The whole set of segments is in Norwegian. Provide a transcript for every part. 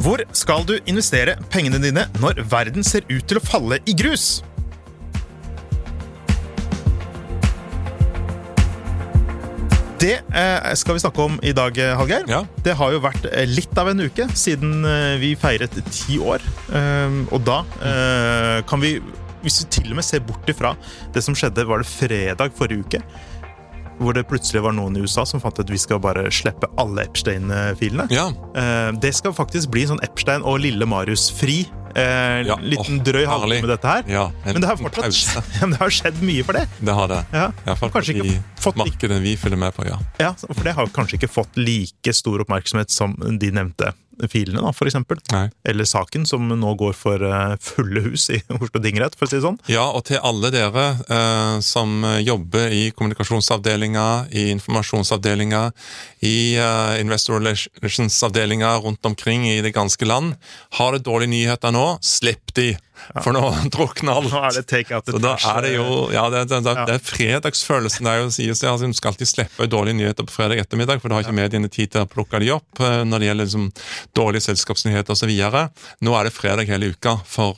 Hvor skal du investere pengene dine når verden ser ut til å falle i grus? Det skal vi snakke om i dag, Hallgeir. Ja. Det har jo vært litt av en uke siden vi feiret 10 år. Og da kan vi, hvis vi til og med ser bort ifra det som skjedde, var det fredag forrige uke, hvor det plutselig var noen i USA som fant at vi skal bare slippe alle Epstein-filene. Ja. Det skal faktisk bli sånn Epstein og Lille Marius fri. Liten drøy halvtime med dette her. Ja, men det har fortsatt det har skjedd mye for det. Det har det. Ja. I hvert fall Kanskje ikke fått markedet vi følger med på, ja. Ja, for det har kanskje ikke fått like stor oppmerksomhet som de nevnte filene, da, for eksempel. Nei. Eller saken som nå går for fulle hus i Oslo Dingrett, for å si det sånn. Ja, og til alle dere som jobber i kommunikasjonsavdelinger, i informasjonsavdelinger, i investor relations-avdelinger rundt omkring i det ganske land, har det dårlige nyheter nå, slipp de! For nå drukner alt. Nå det take out the Så da trash. det jo, ja, det er fredagsfølelsen der jo sier seg, altså, du skal alltid slippe dårlige nyheter på fredag ettermiddag, for da har ikke mediene tid til å plukke de opp når det gjelder liksom, dårlige selskapsnyheter og så videre. Nå det fredag hele uka,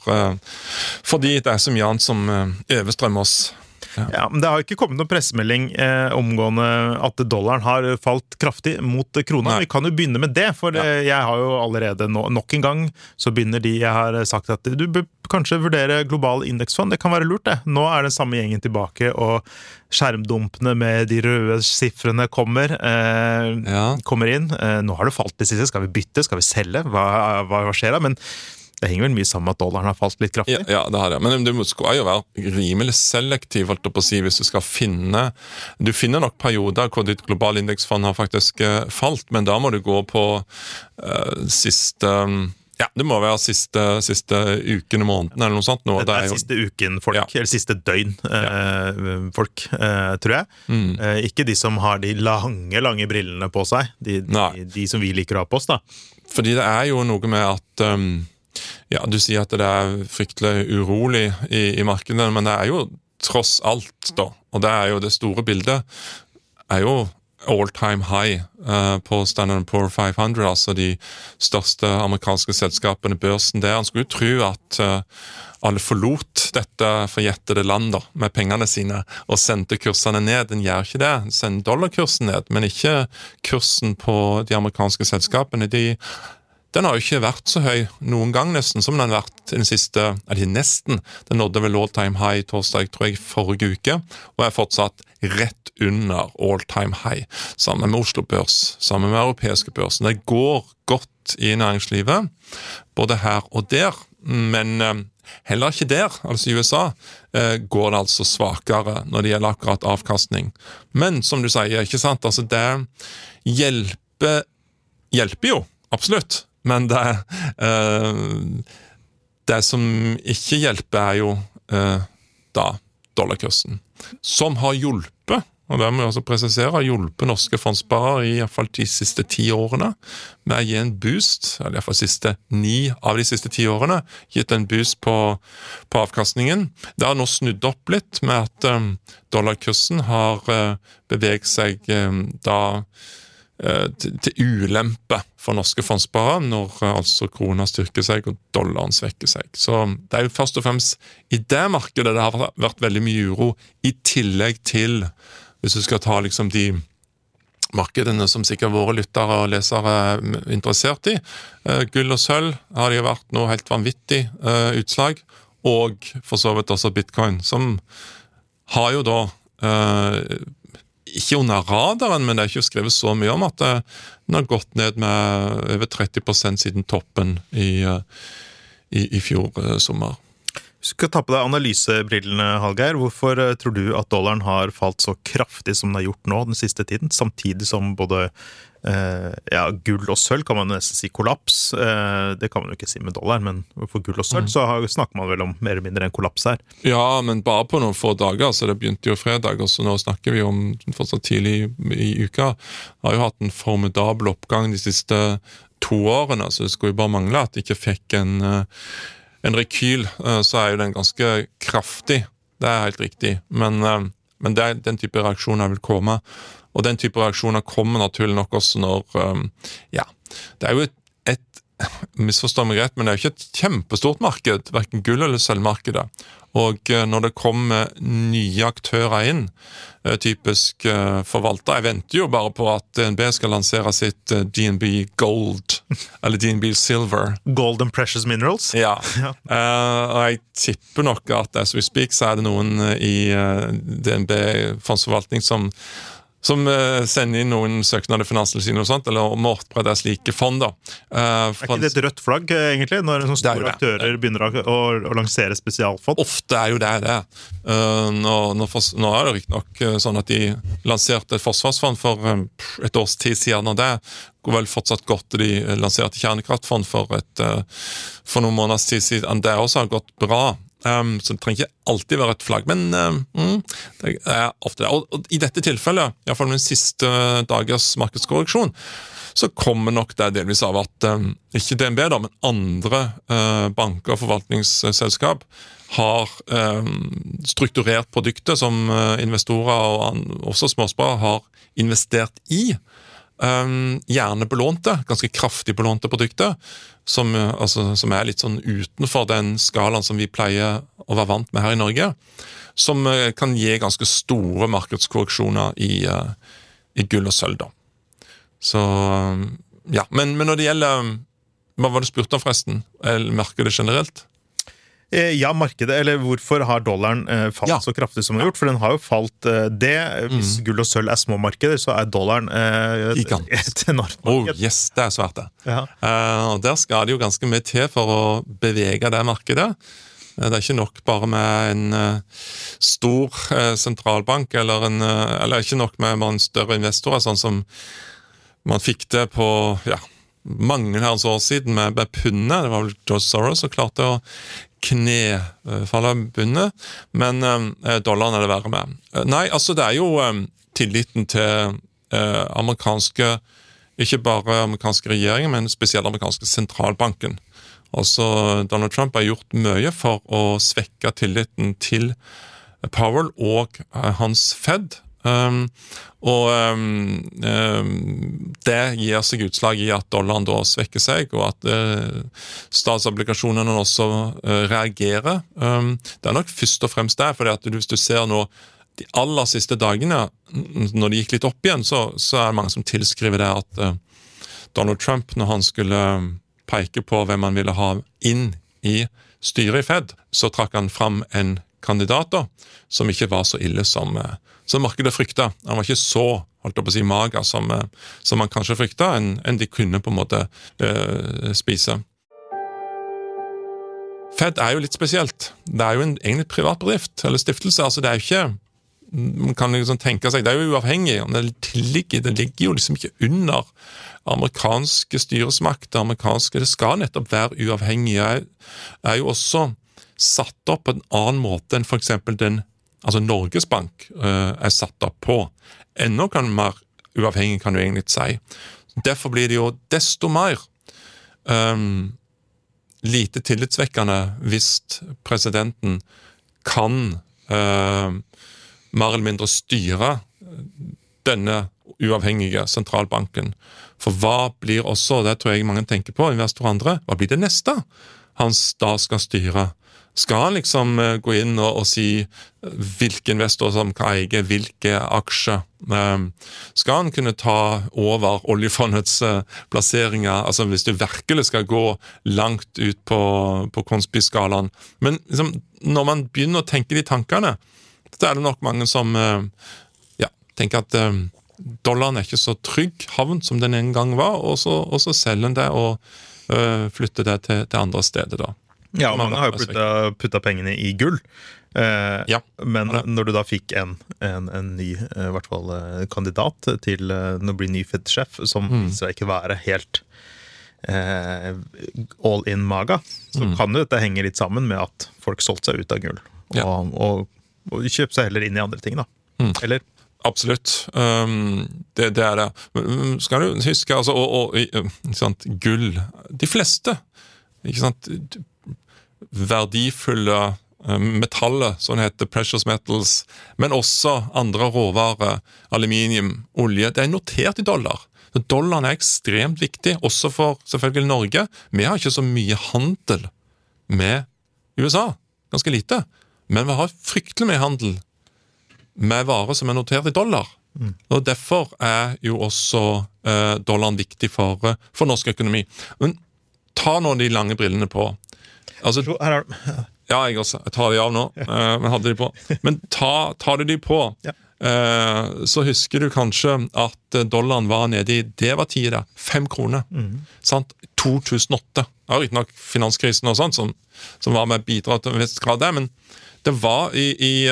fordi det så mye annet som overstrømmer oss. Ja, men det har ikke kommet noen pressemelding omgående at dollaren har falt kraftig mot krona. Nei. Vi kan jo begynne med det, for jeg har jo allerede nok en gang så begynner jeg har sagt at du bør kanskje vurdere global indeksfond. Det kan være lurt det. Nå den samme gjengen tilbake, og skjermdumpene med de røde siffrene kommer inn. Nå har det falt det siste. Skal vi bytte? Skal vi selge? Hva skjer da? Men det henger vel mye sammen med at dollaren har falt litt kraftig. Ja, det har det. Men du skal jo være rimelig selektiv, holdt jeg på å si, hvis du skal finne... Du finner nok perioder hvor ditt globale indeksfond har faktisk falt, men da må du gå på siste... Ja, det må være siste uken og måneden, eller noe sånt. Det siste uken folk, eller siste døgn folk, tror jeg. Ikke de som har de lange brillene på seg, de som vi liker å ha på oss, da. Fordi det jo noe med at... du sier at det fryktelig urolig i markedet, men det jo tross alt da, og det jo det store bildet, jo all-time high på Standard & Poor 500, altså de største amerikanske selskapene, børsen der. Han skulle jo tro at alle forlot dette forjettede land da, med pengene sine, og sendte kursene ned. Den gjør ikke det. Den sender dollarkursen ned, men ikke kursen på de amerikanske selskapene. Den har jo ikke vært så høy noen gang nesten som den har vært den siste, eller nesten. Den nådde vel all-time high torsdag, tror jeg, forrige uke, og fortsatt rett under all-time high. Sammen med Oslo Børs, sammen med europeiske børsen. Det går godt i næringslivet, både her og der, men heller ikke der, altså i USA, går det altså svakere når det gjelder akkurat avkastning. Men som du sier, ikke sant, altså det hjelper jo, absolutt. Men det som ikke hjelper jo da dollarkursen, som har hjulpet, og det må jeg også presisere, hjulpet norske fondssparere i hvert fall de siste 10 årene, med å gi en boost, eller i hvert fall 9 av de siste 10 årene, gitt en boost på avkastningen. Det har nå snudd opp litt med at dollarkursen har beveget seg til ulempe for norske fondssparere når altså krona styrker seg og dollaren svekker seg. Så det jo først og fremst i det markedet det har vært veldig mye uro, i tillegg til, hvis du skal ta liksom de markedene som sikkert våre lyttere og lesere interessert i, gull og sølv har det jo vært noe helt vanvittig utslag, og for så vidt også bitcoin, som har jo da ikke under radaren, men det ikke skrevet så mye om at den har gått ned med over 30% siden toppen i fjor sommer. Du skal ta på deg analysebrillene, Hallgeir. Hvorfor tror du at dollaren har falt så kraftig som den har gjort nå den siste tiden, samtidig som både gull og sølv kan man nesten si kollaps. Det kan man jo ikke si med dollar, men for gull og sølv så snakker man vel om mer eller mindre en kollaps her. Ja, men bare på noen få dager, så det begynte jo fredag, og så nå snakker vi om fortsatt tidlig i uka, har jo hatt en formidabel oppgang de siste 2 årene, så det skulle jo bare mangle at de ikke fikk en rekyl, så jo den ganske kraftig, det helt riktig, men den type reaksjoner vil komme, og den type reaksjoner kommer naturlig nok også når, det jo et misforstår meg rett, men det er jo ikke et kjempestort marked, hverken gull- eller sølvmarkedet. Og når det kommer nye aktører inn, typisk forvalter, jeg venter jo bare på at DNB skal lansere sitt DNB Gold, eller DNB Silver. Gold and Precious Minerals. Ja, og jeg tipper nok at as we speak, så er det noen i DNB fondsforvaltning som sender inn noen søknader i Finanstilsynet og sånt, eller må opprette slike fond da. Er ikke det et rødt flagg, egentlig, når sånne store aktører begynner å lansere spesialfond? Ofte er jo det. Nå er det riktig nok sånn at de lanserte et forsvarsfond for et års tid siden, og det går vel fortsatt godt. De lanserte kjernekraftfond for noen måneders tid siden. Det også har gått bra. Så det trenger ikke alltid være et flagg, men det er ofte det. Og i dette tilfellet, i hvert fall den siste dagers markedskorreksjon, så kommer nok det delvis av at ikke DNB da, men andre banker og forvaltningsselskap har strukturert produkter som investorer og også småsparere har investert i. Gjerne belånte, ganske kraftig belånte produkter, som er litt sånn utenfor den skalaen som vi pleier å være vant med her i Norge, som kan gi ganske store markedskorreksjoner i gull og sølv da. Så, ja, men når det gjelder, hva var det spurt om forresten? Markedet generelt? Ja, markedet, eller hvorfor har dollaren falt så kraftig som den har gjort? For den har jo falt hvis gull og sølv er små markeder, så er dollaren et enormt marked. Yes, det er svært det. Og der skal det jo ganske mye til for å bevege det markedet. Det er ikke nok bare med en stor sentralbank, eller ikke nok med en større investor, sånn som man fikk det på, mange herrens år siden med pundet. Det var vel George Soros som klarte å knefalle bundet, men dollaren er det verre med. Nei, altså det er jo tilliten til amerikanske, ikke bare amerikanske regjeringer, men spesielt amerikanske sentralbanken. Altså Donald Trump har gjort mye for å svekke tilliten til Powell og hans Fed, og det gir seg utslag i at dollaren da svekker seg, og at statsobligasjonene også reagerer. Det er nok først og fremst det, fordi at hvis du ser nå de aller siste dagene, når det gikk litt opp igjen, så er det mange som tilskriver det at Donald Trump, når han skulle peke på hvem han ville ha inn i styret i Fed, så trakk han fram en kandidat da, som ikke var så ille som markedet frykta. Han var ikke så, holdt jeg på å si, mager som man kanskje frykta, enn de kunne på en måte spise. Fed er jo litt spesielt. Det er jo egentlig privat bedrift, eller stiftelse, altså det er jo ikke, man kan liksom tenke seg, det er jo uavhengig, det ligger jo liksom ikke under amerikanske styresmakter, det skal nettopp være uavhengig, er jo også satt opp på en annen måte enn for eksempel Norges Bank er satt opp på. Enda mer uavhengig kan du egentlig si. Derfor blir det jo desto mer lite tillitsvekkende hvis presidenten kan mer eller mindre styre denne uavhengige sentralbanken. For hva blir også, det tror jeg mange tenker på, investorer og andre, hva blir det neste han da skal styre? Skal han liksom gå inn og si hvilke investorer som kan eie hvilke aksjer? Skal han kunne ta over oljefondets plasseringer, altså hvis du virkelig skal gå langt ut på konspiskalaen? Men liksom, når man begynner å tenke de tankene, så er det nok mange som tenker at dollaren er ikke så trygg havn som den en gang var, og så selger den det og flytter det til andre steder da. Ja, og mange har jo puttet pengene i gull. Men når du da fikk en ny, i hvert fall kandidat til å bli ny Fed-sjef, som viser seg ikke være helt all in maga, så kan jo dette henge litt sammen med at folk solgte seg ut av gull, og kjøpte seg heller inn i andre ting da. Eller? Absolutt. Det er det. Skal du huske, altså, gull, de fleste, ikke sant, verdifulle metaller, sånn heter precious metals, men også andre råvarer, aluminium, olje, det er notert i dollar. Dollaren ekstremt viktig, også for selvfølgelig Norge. Vi har ikke så mye handel med USA, ganske lite. Men vi har fryktelig mye handel med varer som notert i dollar. Og derfor jo også dollaren viktig for norsk økonomi. Men ta nå de lange brillene på. Altså, ja, jeg også. Jeg tar de av nå, men hadde de på. Men tar du de på, så husker du kanskje at dollaren var nede i, det var tider, 5 kroner. Sant? 2008. Ja, riktig nok finanskrisen og sånt, som var med bidra til en viss grad der, men det var i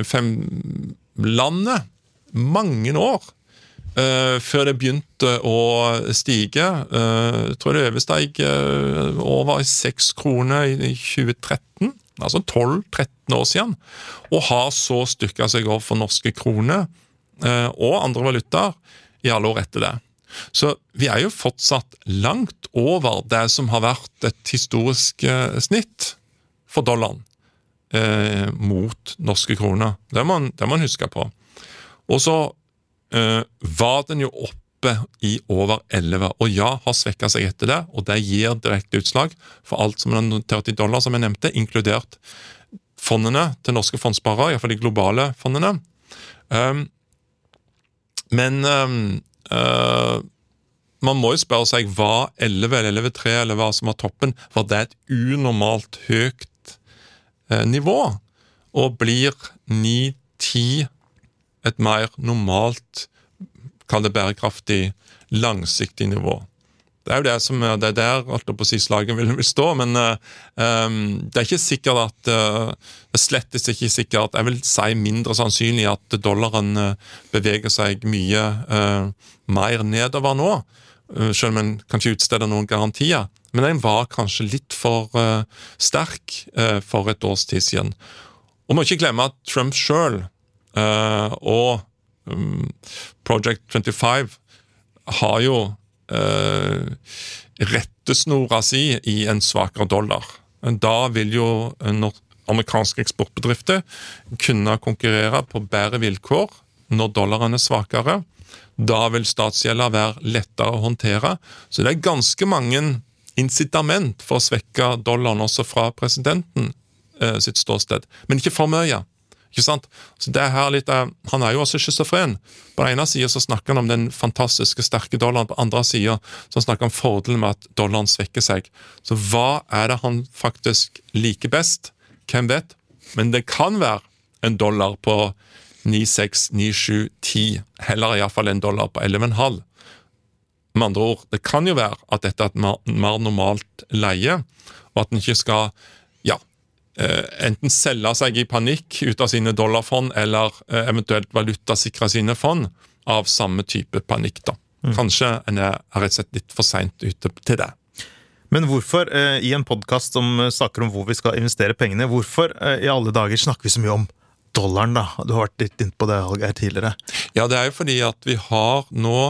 landet mange år før det begynte å stige. Jeg tror det oversteg over 6 kroner i 2013, altså 12-13 år siden, og har så stykket seg over for norske kroner og andre valutaer i alle år etter det. Så vi jo fortsatt langt over det som har vært et historisk snitt for dollaren mot norske kroner. Det må man huske på. Og så var den jo oppe i over 11, og har svekket seg etter det, og det gir direkte utslag for alt som notert i dollar, som jeg nevnte, inkludert fondene til norske fondsparere, i hvert fall de globale fondene. Men man må jo spørre seg, var 11 eller 11,3 eller hva som var toppen, var det et unormalt høyt nivå, og blir 9-10 et mer normalt, kall det bærekraftig, langsiktig nivå. Det jo det som det der, alt på å si slaget vil stå, men det ikke sikkert at, det slettes ikke sikkert, jeg vil si mindre sannsynlig at dollaren beveger seg mye mer nedover nå, selv om man kan ikke utstede noen garantier, men den var kanskje litt for sterk for et års tid siden. Og må ikke glemme at Trump selv og Project 25 har jo rettesnora si i en svakere dollar. Da vil jo amerikanske eksportbedrifter kunne konkurrere på bedre vilkår når dollaren svakere. Da vil statsgjelda være lettere å håndtere. Så det ganske mange incitament for å svekke dollaren også fra presidenten sitt ståsted, men ikke for mye. Ikke sant? Så det her litt, han jo også schizofren. På den ene siden så snakker han om den fantastiske sterke dollaren, på andre siden så snakker han om fordelen med at dollaren svekker seg. Så hva det han faktisk liker best? Hvem vet? Men det kan være en dollar på 9,6, 9,7, 10, heller i hvert fall en dollar på 11,5. Med andre ord, det kan jo være at dette et mer normalt leie, og at den ikke skal enten selge seg i panikk ut av sine dollarfond, eller eventuelt valutasikre sine fond av samme type panikk da. Kanskje rett og slett litt for sent ute til det. Men hvorfor, i en podcast som snakker om hvor vi skal investere pengene, hvorfor i alle dager snakker vi så mye om dollaren da? Du har vært litt inne på det her tidligere. Ja, det jo fordi at vi har nå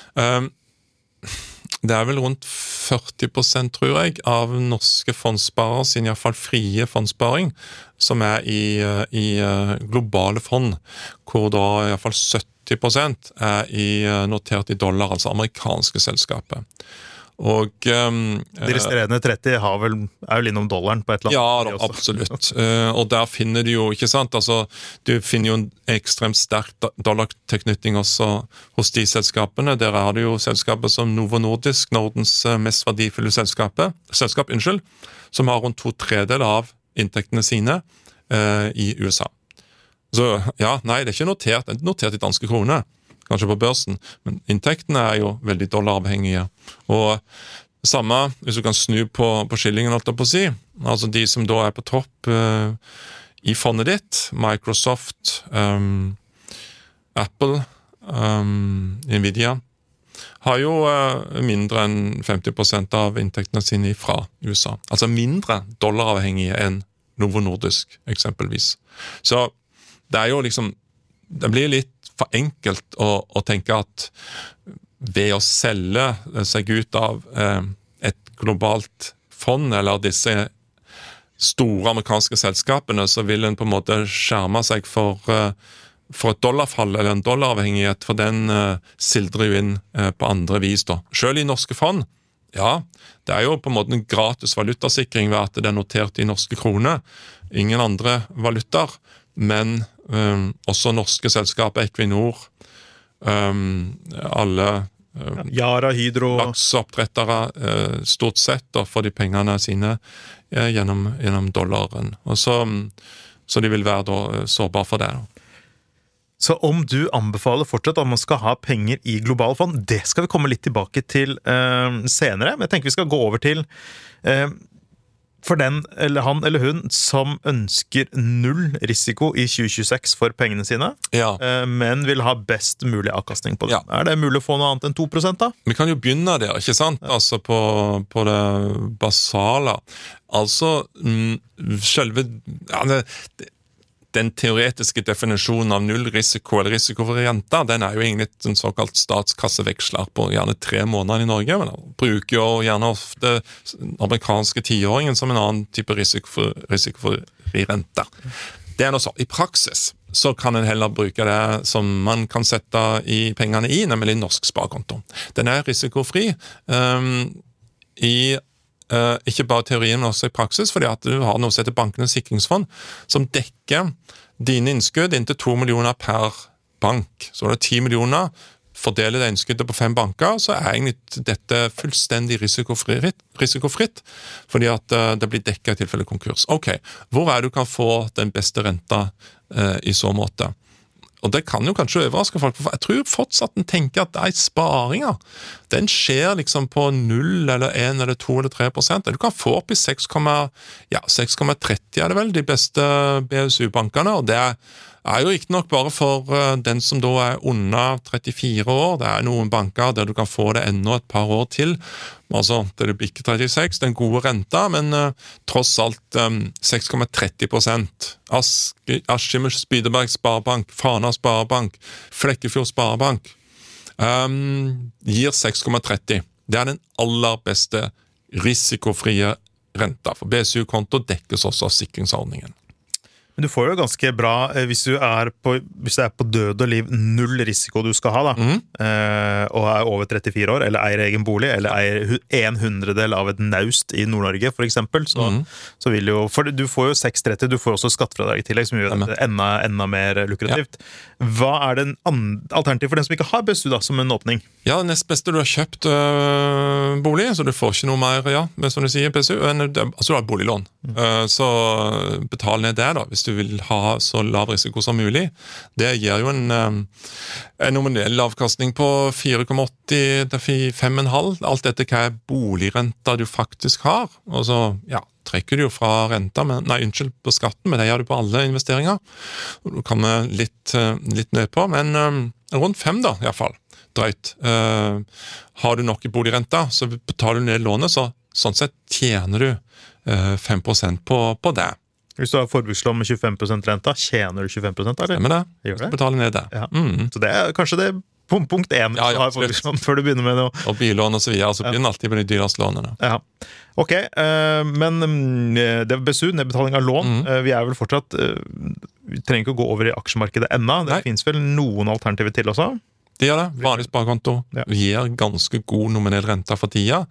det vel rundt 40%, tror jeg, av norske fondssparere, sin i hvert fall frie fondssparing, som i globale fond, hvor da i hvert fall 70% notert i dollar, altså amerikanske selskaper. Og de resterende 30 er vel innom dollaren på et eller annet. Ja, absolutt. Og der finner du jo, ikke sant, altså du finner jo en ekstremt sterk dollartilknytning også hos de selskapene. Der du jo selskaper som Novo Nordisk, Nordens mest verdifulle selskap, som har rundt 2/3 av inntektene sine i USA. Så ja, nei, det ikke notert, det notert i danske kroner, kanskje på børsen, men inntektene jo veldig dollaravhengige. Og samme, hvis du kan snu på skillingen, alt på å si, altså de som da på topp i fondet ditt, Microsoft, Apple, Nvidia, har jo mindre enn 50% av inntektene sine fra USA. Altså mindre dollaravhengige enn Novo Nordisk, eksempelvis. Så det jo liksom, det blir litt for enkelt å tenke at ved å selge seg ut av et globalt fond, eller disse store amerikanske selskapene, så vil en på en måte skjerme seg for for et dollarfall eller en dollaravhengighet, for den sildrer jo inn på andre vis da. Selv i norske fond, ja, det jo på en måte en gratis valutasikring ved at det notert i norske kroner, ingen andre valutaer, men også norske selskaper, Equinor, alle Yara, Hydro lakseoppdrettere stort sett da, for de pengene sine gjennom dollaren. Og så de vil være da sårbar for det da. Så om du anbefaler fortsatt at man skal ha penger i globale fond, det skal vi komme litt tilbake til senere. Men jeg tenker vi skal gå over til for den, eller han eller hun, som ønsker null risiko i 2026 for pengene sine, men vil ha best mulig avkastning på det. Ja. Det mulig å få noe annet enn 2% da? Vi kan jo begynne der, ikke sant? Altså på det basale. Altså, selve... den teoretiske definisjonen av null risiko eller risiko for renta, den jo egentlig en såkalt statskasseveksler på gjerne 3 måneder i Norge, men bruker jo gjerne ofte amerikanske 10-åringen som en annen type risiko for renta. Det noe så. I praksis så kan en heller bruke det som man kan sette i pengene i, nemlig norsk sparekonto. Den risikofri ikke bare teorien, men også i praksis, fordi at du har noe som heter Bankenes sikringsfond, som dekker dine innskudd inntil 2 millioner per bank. Så det 10 millioner, fordeler det innskuddet på 5 banker, så egentlig dette fullstendig risikofritt, fordi at det blir dekket i tilfelle konkurs. Ok, hvor du kan få den beste renta i så måte? Og det kan jo kanskje overraske folk, for jeg tror fortsatt den tenker at de sparinger, den skjer liksom på 0 eller 1 eller 2 eller 3%. Du kan få opp i 6,30 det vel, de beste BSU-bankene, og det jo ikke nok bare for den som da under 34 år. Det noen banker der du kan få det enda et par år til. Altså, det blir ikke 36, det en gode renta, men tross alt 6,30%. Askimer Spydeberg Sparebank, Fana Sparebank, Flekkefjord Sparebank gir 6,30. Det den aller beste risikofrie renta. For BSU-konto dekkes også av sikringsordningen. Men du får jo ganske bra hvis det på død og liv null risiko du skal ha da, og over 34 år, eller eier egen bolig, eller eier 1/100 av et naust i Nord-Norge, for eksempel, så vil jo, for du får jo 6,30, du får også skattefradrag i tillegg, som gjør det enda mer lukrativt. Hva den alternativet for den som ikke har BSU da, som en åpning? Ja, det nest beste du har kjøpt bolig, så du får ikke noe mer, men som du sier, BSU, altså du har boliglån, så betal ned det da, hvis du vil ha så lav risiko som mulig. Det gir jo en nominell avkastning på 4,80 til 5,5. Alt dette hva boligrenta du faktisk har. Og så, trekker du jo fra renta, på skatten, men det gjør du på alle investeringer. Du kommer litt ned på, men rundt 5 da, i hvert fall. Drøyt. Har du nok i boligrenta, så betaler du ned lånet, så sånn sett tjener du 5% på det. Hvis du har forbrukslån med 25% renta, tjener du 25%, eller? Stemmer det. Gjør det? Betaler ned det. Ja. Så det kanskje det punkt 1 du har forbrukslån før du begynner med noe. Og billån og så videre, så begynner alltid på de dyreste lånene. Ja. Ok, men det BSU, nedbetaling av lån, vi vel fortsatt, vi trenger ikke å gå over i aksjemarkedet ennå. Det finnes vel noen alternativer til også? Det gjør det. Vanlig sparekonto gir ganske god nominell renta for tida.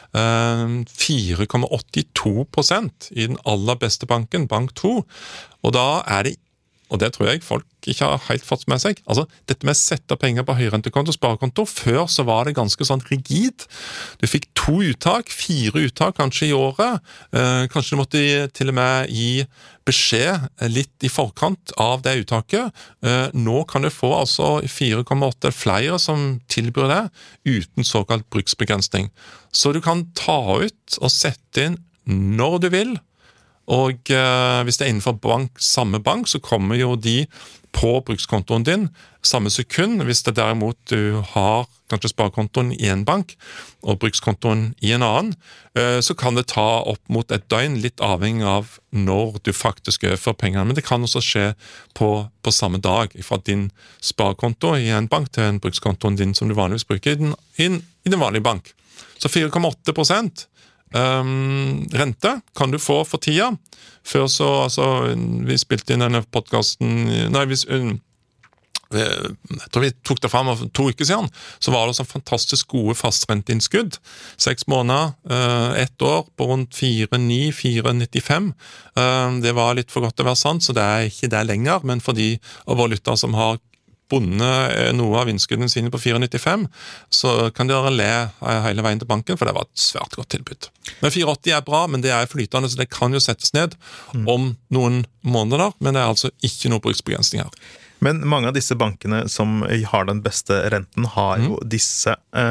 4,82% i den aller beste banken, Bank 2. Og da det, og det tror jeg folk ikke har helt fått med seg, altså dette med å sette penger på høyrentekonto, sparekonto, før så var det ganske sånn rigid. Du fikk 2 uttak, 4 uttak kanskje i året. Kanskje du måtte til og med gi beskjed litt i forkant av det uttaket. Nå kan du få altså 4,8 flere som tilbyr det, uten såkalt bruksbegrensning. Så du kan ta ut og sette inn når du vil, og hvis det innenfor samme bank, så kommer jo de på brukskontoen din samme sekund. Hvis det derimot du har kanskje sparekontoen i en bank og brukskontoen i en annen, så kan det ta opp mot et døgn, litt avhengig av når du faktisk overfører pengene. Men det kan også skje på samme dag, fra din sparekonto i en bank til en brukskontoen din som du vanligvis bruker i den vanlige bank. Så 4,8% rente kan du få for tida. Før så, altså, vi spilte inn denne podcasten, jeg tror vi tok det frem for 2 uker siden, så var det sånn fantastisk gode fastrentinnskudd. 6 måneder, 1 år på rundt 4,9, 4,95. Det var litt for godt til å være sant, så det er ikke det lenger, men for de av våre lyttere som har bundet noe av innskuddene sine på 4,95, så kan dere le hele veien til banken, for det var et svært godt tilbud. Men 4,80 bra, men det er flytende, så det kan jo settes ned om noen måneder, men det er altså ikke noe bruksbegrensning her. Men mange av disse bankene som har den beste renten, har jo disse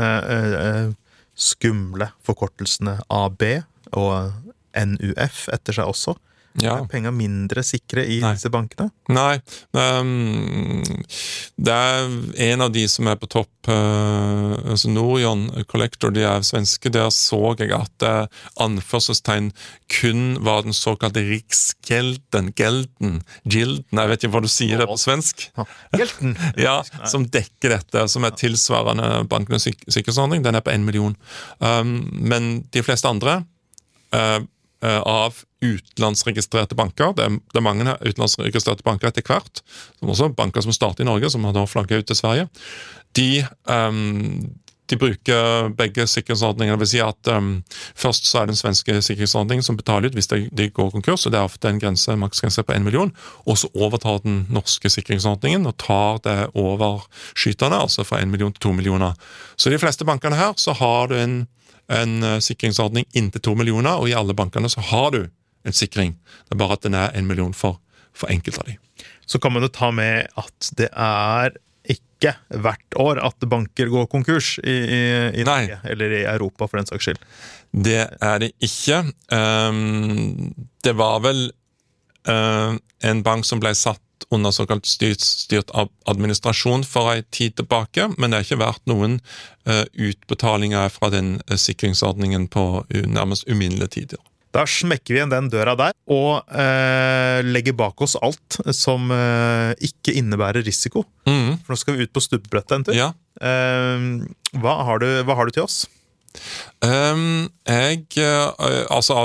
skumle forkortelsene AB og NUF etter seg også. Ja. Er penger mindre sikre i disse bankene? Nei, det er en av de som er på topp, altså Norion Collector, de er svenske, der så jeg at anførselstegn kun var den såkalte riksgelden, gilden, jeg vet ikke hva du sier det på svensk. Gjelden! Ja, som dekker dette, som er tilsvarende bankenes sikkerhetsordning, den er på 1 million. Men de fleste andre av utenlandsregistrerte banker. Det er mange utenlandsregistrerte banker etter hvert, som også banker som starter i Norge, som har da flagget ut til Sverige. De bruker begge sikkerhetsordninger. Det vil si at først så er det den svenske sikkerhetsordningen som betaler ut hvis de går konkurs, og det er ofte en maksgrense på 1 million, og så overtar den norske sikkerhetsordningen og tar det over skyterne, altså fra 1 million til 2 millioner. Så i de fleste bankene her så har du en sikringsordning inntil 2 millioner, og i alle bankene så har du en sikring. Det er bare at den er 1 million for enkelt av de. Så kan man jo ta med at det er ikke hvert år at banker går konkurs i Norge, eller i Europa for den saks skyld. Det er det ikke. Det var vel en bank som ble satt under såkalt styrt administrasjon for en tid tilbake, men det har ikke vært noen utbetalinger fra den sikringsordningen på nærmest uminnelige tider. Da smekker vi igjen den døra der, og legger bak oss alt som ikke innebærer risiko. For nå skal vi ut på stubbrettet en tur. Ja. Hva har du til oss? Altså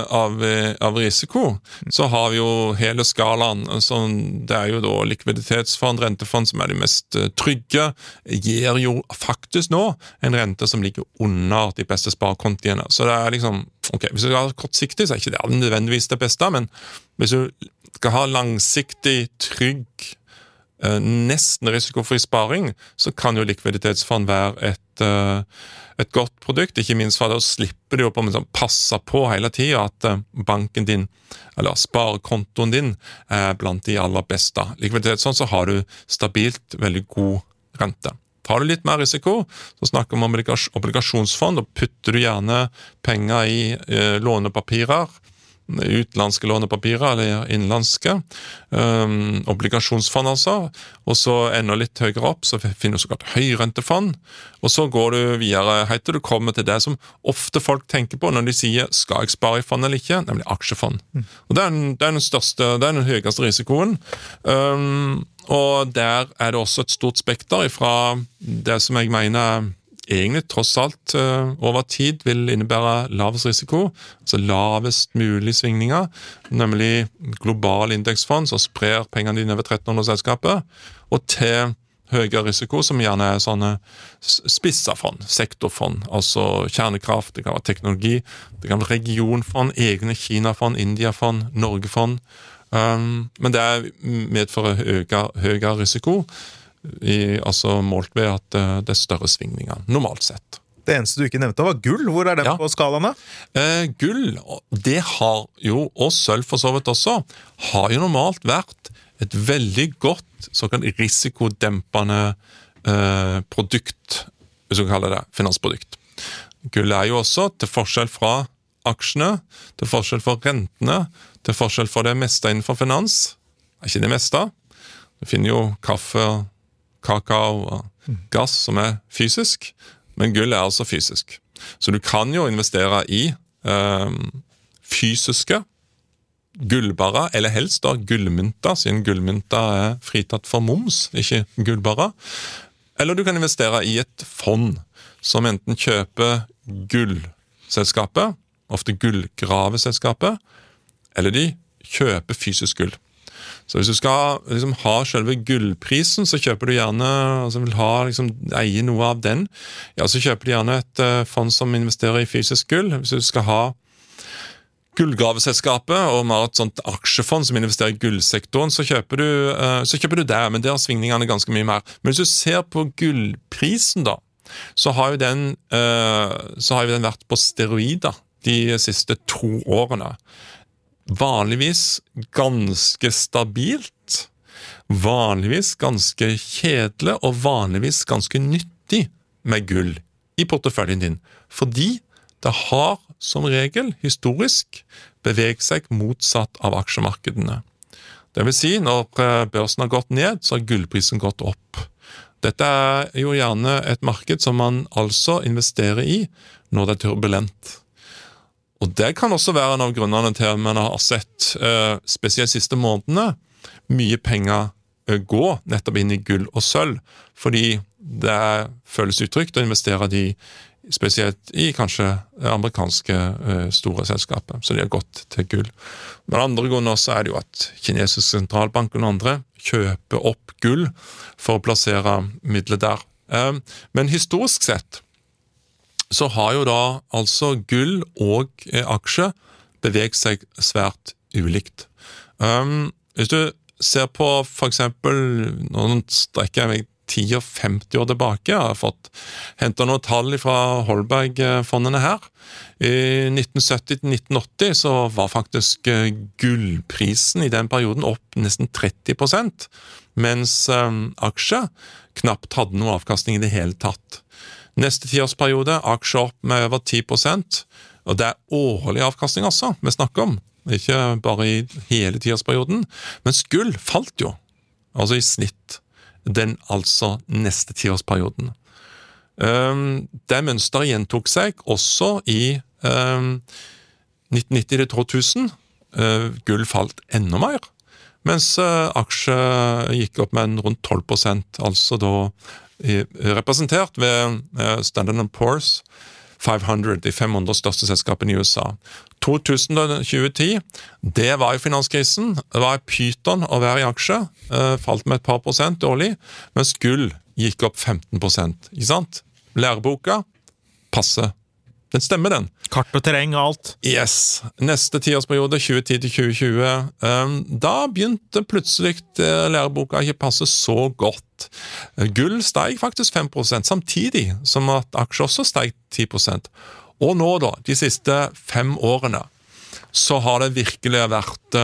av risiko så har vi jo hele skalaen, det er jo da likviditetsfond, rentefond som er de mest trygge, gir jo faktisk nå en rente som ligger under de beste sparekontiene, så det er liksom, ok, hvis du har kortsiktig så er ikke det nødvendigvis det beste, men hvis du skal ha langsiktig trygg nesten risikofri sparing, så kan jo likviditetsfond være et godt produkt, ikke minst for å slippe det opp og passe på hele tiden at banken din, eller sparekontoen din, er blant de aller beste. Likviditetsfond så har du stabilt veldig god rente. Tar du litt mer risiko, så snakker vi om obligasjonsfond, og putter du gjerne penger i lånepapirer, utenlandske lånepapirer eller innenlandske obligasjonsfond altså, og så enda litt høyere opp så finner du såkalt høyrentefond, og så går du videre helt til du kommer til det som ofte folk tenker på når de sier skal jeg spare i fond eller ikke, nemlig aksjefond. Og det er den største, det er den høyeste risikoen, og der er det også et stort spekter fra det som jeg mener egentlig tross alt over tid vil innebære lavest risiko, altså lavest mulig svingninger, nemlig global indeksfond som sprer pengene dine over 1300 selskaper, og til høyere risiko som gjerne er sånne spissa fond, sektorfond, altså kjernekraft, det kan være teknologi, det kan være regionfond, egne Kinafond, Indiafond, Norgefond, men det medfører høyere risiko, altså målt ved at det er større svingninger, normalt sett. Det eneste du ikke nevnte var gull. Hvor er den på skalaen da? Gull, det har jo, og sølv for så vidt også, har jo normalt vært et veldig godt såkalt risikodempende produkt, hvis vi kaller det finansprodukt. Gull er jo også, til forskjell fra aksjene, til forskjell fra rentene, til forskjell fra det meste innenfor finans, ikke det meste. Du finner jo kaffe, kakao og gass som er fysisk, men gull er altså fysisk. Så du kan jo investere i fysiske gullbarrer, eller helst da gullmynter, siden gullmynter er fritatt for moms, ikke gullbarrer. Eller du kan investere i et fond som enten kjøper gullselskapet, ofte gullgraveselskapet, eller de kjøper fysisk gull. Så hvis du skal liksom ha selve gullprisen, så kjøper du gjerne, altså vil ha, liksom, eie noe av den, ja, så kjøper du gjerne et fond som investerer i fysisk gull. Hvis du skal ha gullgraveselskapet og mer et sånt aksjefond som investerer i gullsektoren, så kjøper du det, men der er svingningene ganske mye mer. Men hvis du ser på gullprisen da, så har jo den vært på steroider de siste 2 årene. Vanligvis ganske stabilt, vanligvis ganske kjedelig og vanligvis ganske nyttig med gull i porteføljen din. Fordi det har som regel historisk beveget seg motsatt av aksjemarkedene. Det vil si, når børsen har gått ned, så har gullprisen gått opp. Dette er jo gjerne et marked som man altså investerer i når det er turbulent. Og det kan også være en av grunnene til at man har sett, spesielt de siste månedene, mye penger gå nettopp inn i gull og sølv, fordi det føles utrygt å investere de spesielt i kanskje amerikanske store selskaper, så de har gått til gull. Men andre grunner også er det jo at kinesisk sentralbank og andre kjøper opp gull for å plassere midler der. Men historisk sett så har jo da altså gull og aksje beveget seg svært ulikt. Hvis du ser på for eksempel, nå strekker jeg meg 10 og 50 år tilbake, jeg har fått hentet noen tall fra Holberg-fondene her. I 1970 til 1980 så var faktisk gullprisen i den perioden opp nesten 30%, mens aksje knapt hadde noen avkastning i det hele tatt. Neste 10-årsperiode, aksje opp med over 10%, og det er årlig avkastning også, vi snakker om, ikke bare i hele 10-årsperioden, mens gull falt jo, altså i snitt, den altså neste 10-årsperioden. Det mønsteret gjentok seg også i 1990 til 2000, gull falt enda mer, mens aksje gikk opp med rundt 12%, altså da representert ved Standard & Poor's 500, de 500 største selskapene i USA. 2010, det var jo finanskrisen, det var pyton å være i aksje, falt med et par prosent årlig, mens gull gikk opp 15%, ikke sant? Læreboka, passe. Den stemmer den. Kart og terreng og alt. Yes. Neste 10-årsperiode, 2010 til 2020, da begynte plutselig læreboka ikke passe så godt. Gull steg faktisk 5%, samtidig som at aksjer også steg 10%. Og nå da, de siste 5 årene, så har det virkelig vært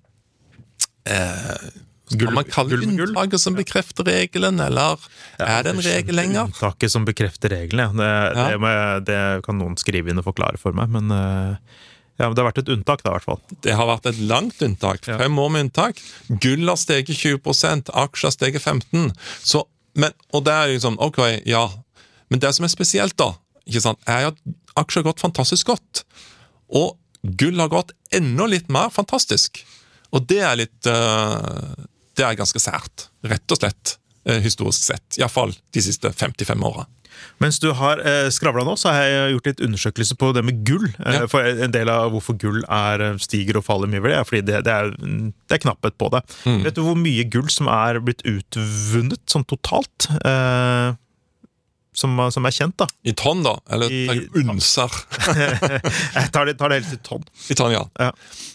skal man kalle unntaket som bekrefter regelen, eller er det en regel lenger? Unntaket som bekrefter regelen, det kan noen skrive inn og forklare for meg, men ja, det har vært et unntak da i hvert fall. Det har vært et langt unntak, 5 år med unntak. Gull har steget 20%, aksjer har steget 15%, og det er liksom, ok, ja, men det som er spesielt da, ikke sant, er at aksjer har gått fantastisk godt, og gull har gått enda litt mer fantastisk, og det er litt... Det er ganske sært, rett og slett, historisk sett. I hvert fall de siste 55 årene. Mens du har skravlet nå, så har jeg gjort litt undersøkelse på det med gull. For en del av hvorfor gull stiger og faller mye verdi, fordi det er knapphet på det. Vet du hvor mye gull som er blitt utvunnet, sånn totalt? Som er kjent da? I tonn da? Eller unser? Jeg tar det helt i tonn. I tonn, ja.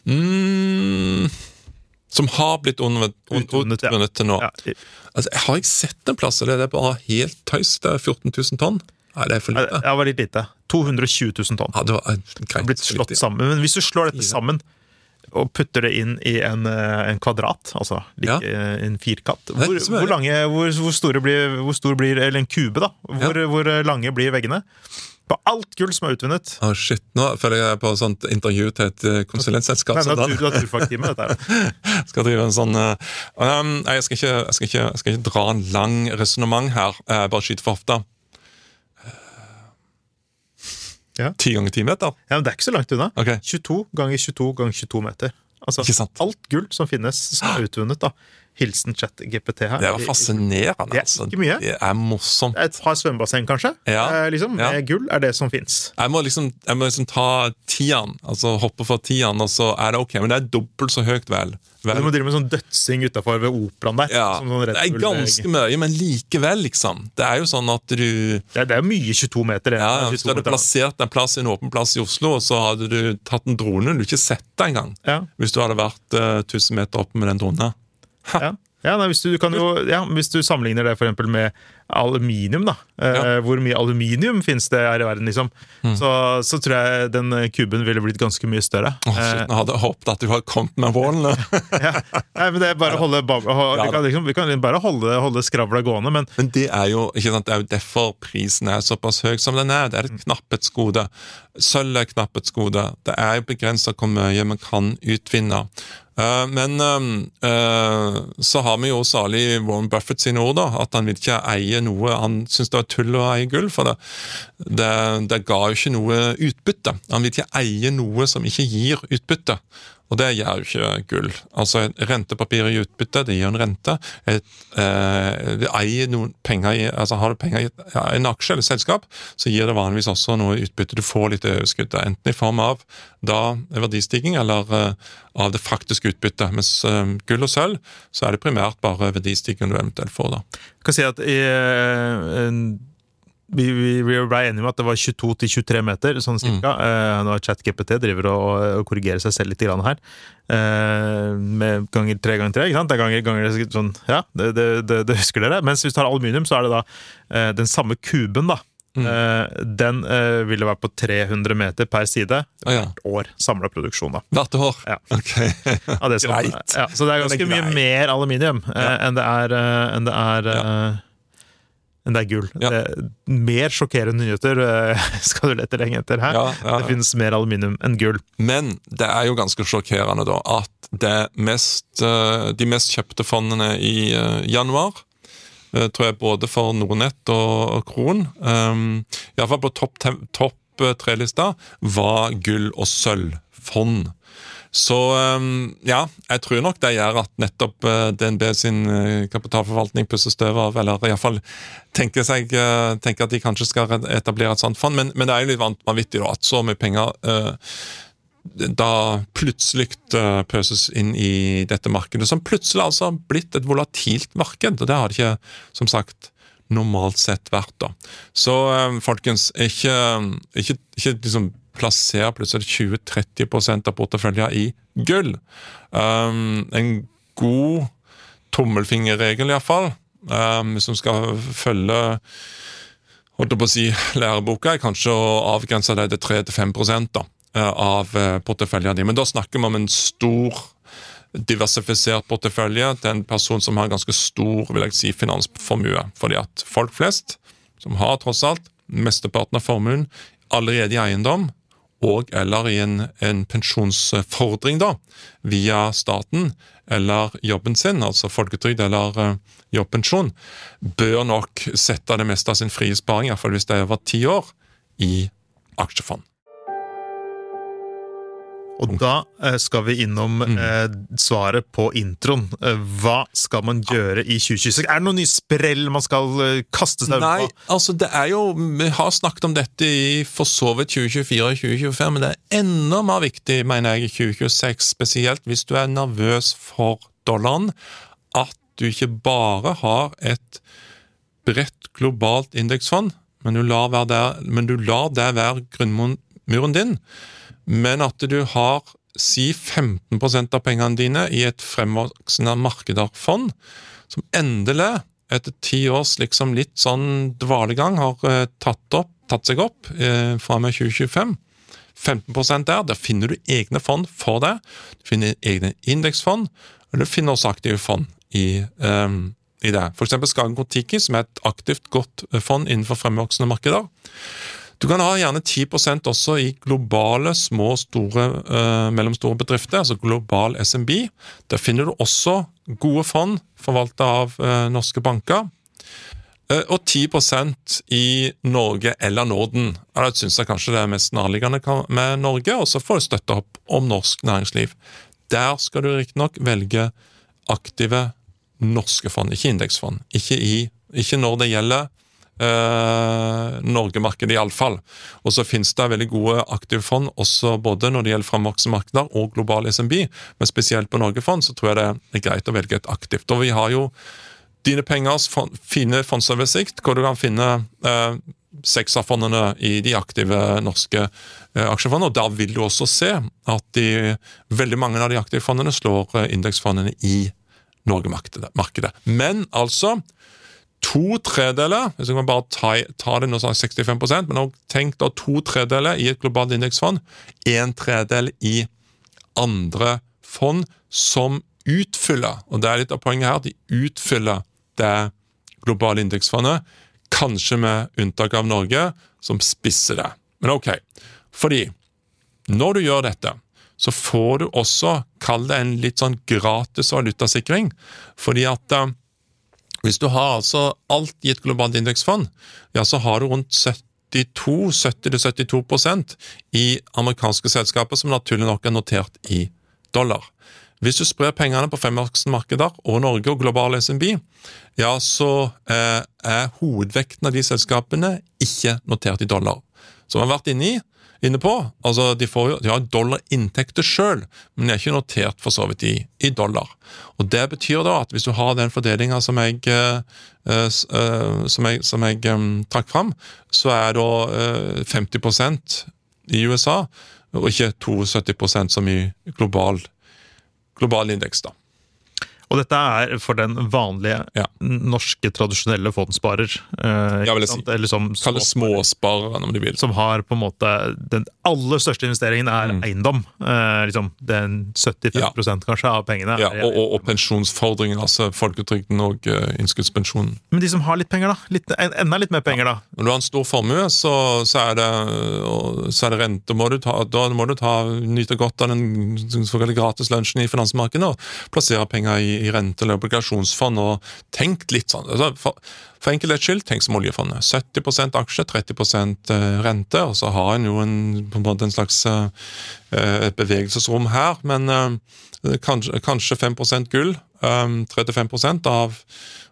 Som har blitt utvunnet til nå. Ja. Altså, har jeg sett en plass, eller det er bare helt tøys, det er 14 000 tonn? Nei, det er for lite. Det var litt lite. 220 000 tonn. Ja, det var greit. Blitt slått sammen. Men hvis du slår dette sammen, og putter det inn i en kvadrat, altså en firkant, hvor stor blir, eller en kube da, hvor lange blir veggene? På alt gull som er utvunnet. Shit, nå føler jeg på sånt intervju til et konsulentselskap. Nei, naturfagtime, dette her. Skal drive en sånn... jeg skal ikke dra en lang resonemang her, bare skyte for hofta. 10 ganger 10 meter? Ja, men det er ikke så langt unna. Okay. 22 ganger 22 ganger 22 meter. Altså, alt gull som finnes skal utvunnet da. Hilsen ChatGPT her. Det var fascinerende. Det ikke mye. Det morsomt. Et par svømmebasseng, kanskje. Liksom, med gull er det som finnes. Jeg må liksom ta 10'eren, altså hoppe fra 10'eren, og så det ok, men det dobbelt så høyt vel. Du må drive med sånn dødsing utenfor ved operaen der. Sånn det ganske mye, men likevel liksom. Det jo sånn at du... Det er jo mye 22 meter. Hvis du hadde plassert en plass i en åpen plass i Oslo, og så hadde du tatt en drone du ikke sett det engang. Hvis du hadde vært 1000 meter oppe med den dronen. Hvis du sammenligner det for eksempel med aluminium da, hvor mye aluminium finnes det her i verden liksom, så tror jeg den kuben ville blitt ganske mye større. Jeg hadde håpet at du hadde kommet med målene. Men det bare vi kan bare holde skravla gående, men det jo, ikke sant, det jo derfor prisen såpass høy som den det et knapphetsgode. Sølv knapphetsgode. Det jo begrenset hvor mye man kan utvinne. Men så har vi jo salig Warren Buffett sine ord da, at han vil ikke eie noe, han synes det tull å eie gull, for det ga jo ikke noe utbytte. Han vil ikke eie noe som ikke gir utbytte, og det gjør jo ikke gull. Altså rentepapir i utbytte, det gir en rente. Det eier noen penger altså har du penger i en aksje eller selskap, så gir det vanligvis også noe utbytte. Du får litt overskudd, enten i form av verdistigning eller av det faktiske utbyttet. Mens gull og sølv, så det primært bare verdistigning du eventuelt får da. Jeg kan si at vi ble enige om at det var 22-23 meter, sånn cirka. Nå ChatGPT driver og korrigerer seg selv litt grann her. Med ganger 3x3, ikke sant? Det ganger sånn, det husker dere. Mens hvis du tar aluminium, så det da den samme kuben da. Den ville være på 300 meter per side hvert år, samlet produksjon da. Hvert år? Ok. Greit. Så det ganske mye mer aluminium enn det er gull. Mer sjokkerende nyheter skal du lete lenge etter her. Det finnes mer aluminium enn gull. Men det jo ganske sjokkerende da, at de mest kjøpte fondene i januar, tror jeg både for Nordnett og Kron, i hvert fall på topp 3-lista, var gull- og sølvfond. Så jeg tror nok det gjør at nettopp DNB sin kapitalforvaltning pusser støv av, eller i hvert fall tenker at de kanskje skal etablere et sånt fond, men det jo litt vanvittig da, at så mye penger da plutselig pøses inn i dette markedet, som plutselig altså har blitt et volatilt marked, og det har det ikke, som sagt, normalt sett vært da. Så folkens, ikke liksom plasserer plutselig 20-30% av porteføljen i gull. En god tommelfingerregel i hvert fall, som skal følge, holdt på å si, læreboka, kanskje å avgrense det til 3-5% da, av porteføljen din. Men da snakker vi om en stor diversifisert portefølje til en person som har en ganske stor, vil jeg si, finansformue. Fordi at folk flest, som har tross alt mesteparten av formuen allerede i eiendom, og eller i en pensjonsfordring da, via staten eller jobben sin, altså folketrygd eller jobbpensjon, bør nok sette det meste av sin frie sparing, i hvert fall hvis det over 10 år, i aksjefond. Og da skal vi innom svaret på introen. Hva skal man gjøre i 2026? Det noen nye sprell man skal kaste seg på? Nei, altså det jo, vi har snakket om dette i for så vidt 2024 og 2025, men det enda mer viktig, mener jeg, i 2026, spesielt hvis du nervøs for dollaren, at du ikke bare har et bredt globalt indeksfond, men du lar det være grunnmuren din, men at du har 15% av pengene dine i et fremvoksende markedsfond, som endelig, etter 10 års liksom litt sånn dvalegang, har tatt seg opp fra med 2025. 15% der finner du egne fond for det. Du finner egne indeksfond, og du finner også aktive fond i det. For eksempel Skagen Kontiki, som et aktivt godt fond innenfor fremvoksende markeder. Du kan ha gjerne 10% også i globale, små, store, mellomstore bedrifter, altså global SMB. Der finner du også gode fond forvaltet av norske banker. Og 10% i Norge eller Norden. Det synes jeg kanskje det mest nærliggende med Norge, og så får du støtte opp om norsk næringsliv. Der skal du riktig nok velge aktive norske fond, ikke indeksfond. Ikke når det gjelder Norge-markedet i alle fall. Og så finnes det veldig gode aktive fond, også både når det gjelder fremvoksende markeder og global SMB, men spesielt på Norge-fond så tror jeg det greit å velge et aktivt. Og vi har jo dine pengers fine fondsoversikt, hvor du kan finne 6 av fondene i de aktive norske aksjefondene, og da vil du også se at veldig mange av de aktive fondene slår indeksfondene i Norge-markedet. Men altså 2/3, hvis jeg kan bare ta det nå sånn 65%, men også tenk da 2/3 i et globalt indeksfond, 1/3 i andre fond som utfyller, og det er litt av poenget her, de utfyller det globale indeksfondet, kanskje med unntak av Norge, som spisser det. Men ok, fordi når du gjør dette, så får du også, kall det en litt sånn gratis valutasikring, fordi at hvis du har altså alt i et globalt indeksfond, ja, så har du rundt 70-72% i amerikanske selskaper som naturlig nok er notert i dollar. Hvis du sprer pengene på fremvoksende markeder og Norge og global SMB, ja, så hovedvekten av de selskapene ikke notert i dollar. Som vi har vært inne på, altså de har dollarinntekter selv, men de er ikke notert for så vidt i dollar. Og det betyr da at hvis du har den fordelingen som jeg trakk fram, så er da 50% i USA, og ikke 72% som i global indeks da. Og dette er for den vanlige norske tradisjonelle fondssparer. Ja, vil jeg si. Eller som kall det småsparere, om de vil. Som har på en måte den aller største investeringen eiendom. Liksom den 75% kanskje av pengene. Ja, og pensjonsfordringen, altså folketrygden og innskuddspensjonen. Men de som har litt penger da, enda litt mer penger da. Når du har en stor formue, så er det rente, da må du nyte godt av den såkalte gratis lunsjen i finansmarkedet, og plassere penger i rente- eller obligasjonsfond, og tenk litt sånn. Altså, for enkelhet skyld, tenk som oljefondet. 70% aksje, 30% rente, og så har en jo på en måte en slags et bevegelsesrom her, men kanskje 5% gull, 35% av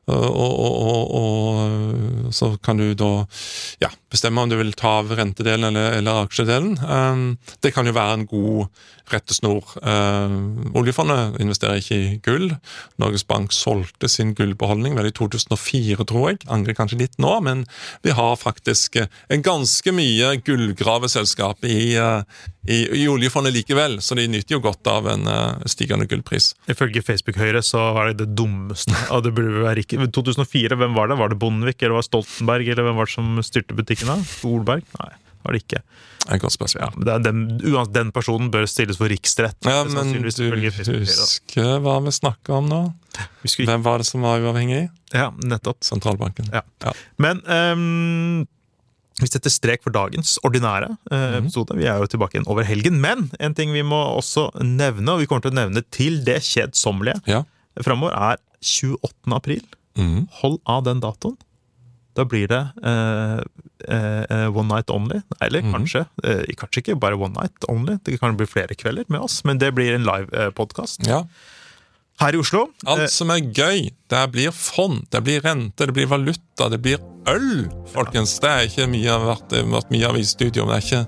og så kan du da bestemme om du vil ta av rentedelen eller aksjedelen. Det kan jo være en god rettesnor. Oljefondet investerer ikke i gull. Norges Bank solgte sin gullbeholdning vel i 2004, tror jeg. Angrer kanskje litt nå, men vi har faktisk en ganske mye gullgraveselskap i oljefondet likevel, så de nyter jo godt av en stigende gullpris. Ifølge Facebook-høyre så var det dummeste, og det burde være ikke. 2004, hvem var det? Var det Bondevik, eller var det Stoltenberg, eller hvem var det som styrte butikken da? Solberg? Nei, var det ikke. Jeg kan spørre. Ja, uansett, den personen bør stilles for riksrett. Ja, men du husker hva vi snakket om nå? Hvem var det som var uavhengig? Ja, nettopp. Sentralbanken. Ja. Men vi setter strek for dagens ordinære episode. Vi er jo tilbake igjen over helgen, men en ting vi må også nevne, og vi kommer til å nevne til det kjedsommelige fremover, er 28. april. Hold av den datoen. Da blir det One Night Only, eller kanskje ikke bare One Night Only, det kan bli flere kvelder med oss, men det blir en live podcast. Ja. Her i Oslo. Alt som er gøy, det blir fond, det blir rente, det blir valuta, det blir øl, folkens. Det er ikke vært mye av i studio, men det er ikke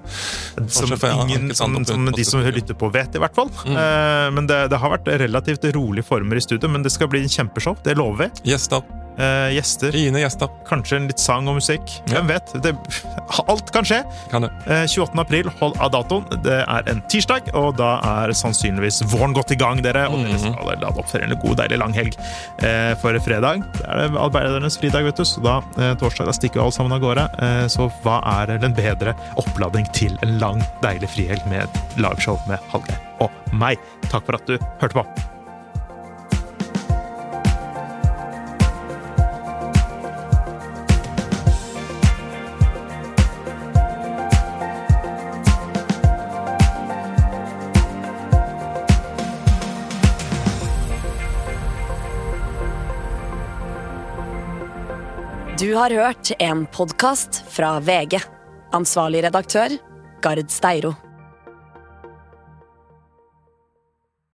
som de som lytter på vet i hvert fall. Men det har vært relativt rolige former i studio, men det skal bli en kjempeshow, det lover vi. Gjester. Fine gjester. Kanskje en litt sang og musikk. Hvem vet? Alt kan skje. Kan det. 28. april, hold av datoen. Det er en tirsdag, og da er sannsynligvis våren gått i gang, dere. Og dere skal lade opp for en god, deilig lang helg. For fredag, det er det arbeidernes fridag, vet du. Så da, torsdag, da stikker vi alle sammen av gårde. Så hva er den bedre oppladning til en lang, deilig frihelg med et lagshow med Hallgeir og meg? Takk for at du hørte på. Du har hørt en podcast fra VG. Ansvarlig redaktør, Gard Steiro.